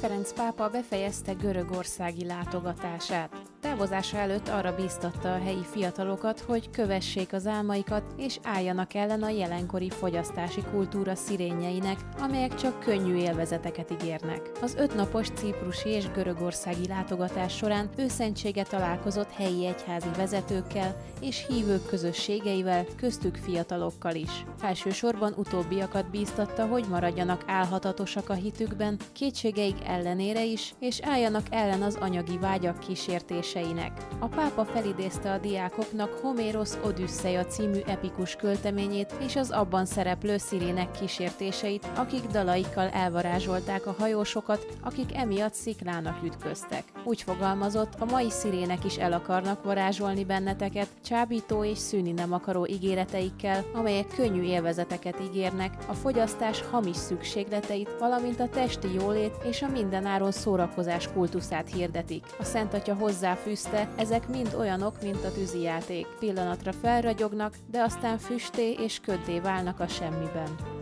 Ferenc pápa befejezte görögországi látogatását. Távozása előtt arra bíztatta a helyi fiatalokat, hogy kövessék az álmaikat, és álljanak ellen a jelenkori fogyasztási kultúra szirényeinek, amelyek csak könnyű élvezeteket ígérnek. Az 5 napos ciprusi és görögországi látogatás során őszentsége találkozott helyi egyházi vezetőkkel és hívők közösségeivel, köztük fiatalokkal is. Elsősorban utóbbiakat bíztatta, hogy maradjanak álhatatosak a hitükben, kétségeik ellenére is, és álljanak ellen az anyagi vágyak kísértéseinek. A pápa felidézte a diákoknak Homérosz Odüsszeia című epikus költeményét és az abban szereplő szirének kísértéseit, akik dalaikkal elvarázsolták a hajósokat, akik emiatt sziklának ütköztek. Úgy fogalmazott, a mai szirének is el akarnak varázsolni benneteket, csábító és szűni nem akaró ígéreteikkel, amelyek könnyű élvezeteket ígérnek, a fogyasztás hamis szükségleteit, valamint a testi jólét és a mindenáron szórakozás kultuszát hirdetik. A Szent Atya hozzáfűzte, ezek mind olyanok, mint a tűzijáték. Pillanatra felragyognak, de aztán füsté és köddé válnak a semmiben.